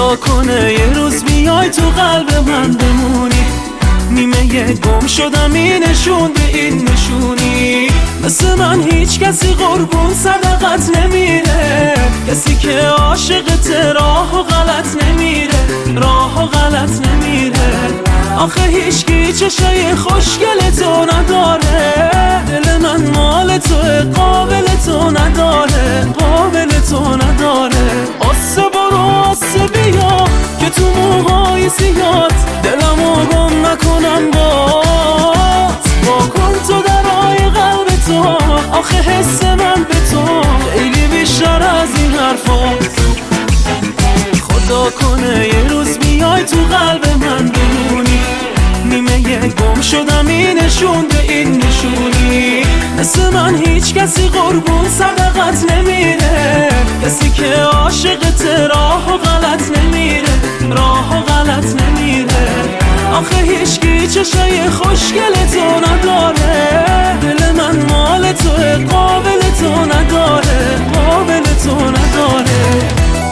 خدا کنه یه روز بیای تو قلب من بمونی، نیمه گم شدم این نشون به این نشونی. مثل من هیچ کسی قربون صدقت نمیره، کسی که عاشقت راه و غلط نمیره، راه و غلط نمیره. آخه هیچکی چشای خوشگل تو نداره، دل من مال توه قابل تو نداره، قابل تو نداره. آسه برو آسه بیا که تو موهای سیات دلمو گم نکنم بات. با کن تو درای قلب تو، آخه حس من به تو خیلی بیشتر از این حرفات. خدا کنه یه روز بیای تو قلب من بمونی، نیمه گم شدم این نشون به این نشونی. مثل من هیچ کسی قربون صدقت نمیره، کسی که عاشقت راه و غلط نمیره، راه و غلط نمیره. آخه هیچکی چشای خوشگل تو نداره، دل من مال توه قابل تو نداره، قابل تو نداره.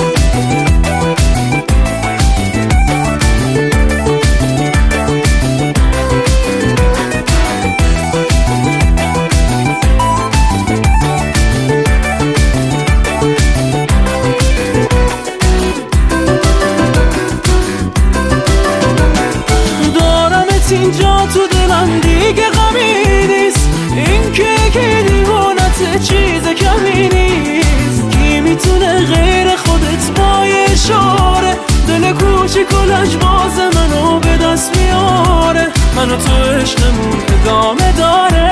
اینجا تو دلم دیگه غمی نیست، این که دیوانت چیز کمی نیست. کی میتونه غیر خودت با یه اشاره دل کوچیک و لجباز منو به دست بیاره؟ منو تو عشقمون ادامه داره.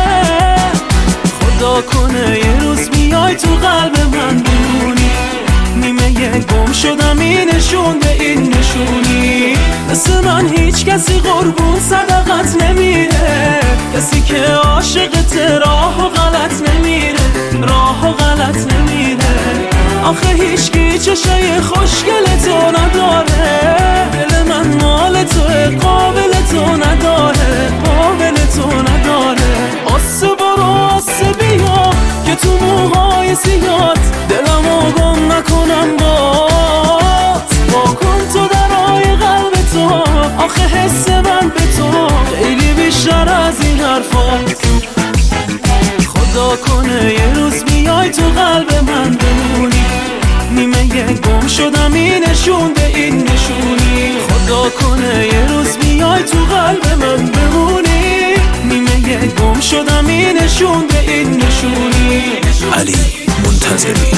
خدا کنه یه روز بیای تو قلب من بمونی، نیمه گم شدم این نشون به این نشونی. مثل من هیچ کسی قربون صدقت نمیره، کسی که عاشقت راه و غلط نمیره، راه و غلط نمیره. آخه هیچکی چشای خوشگل تو نداره، دل من مال توه قابل تو نداره، قابل تو نداره. آسه برو آسه بیا که تو موهای سیات دلمو گم نکنم بات. با کن تو درای قلب تو، آخه حس من به تو خیلی بیشتر از این حرفات. خدا کنه یه روز بیای تو قلب من بمونی، نیمه گم شدم این نشون به این نشونی. خدا کنه یه روز بیای تو قلب من بمونی، نیمه گم شدم این نشون به این نشونی. علی منتظری.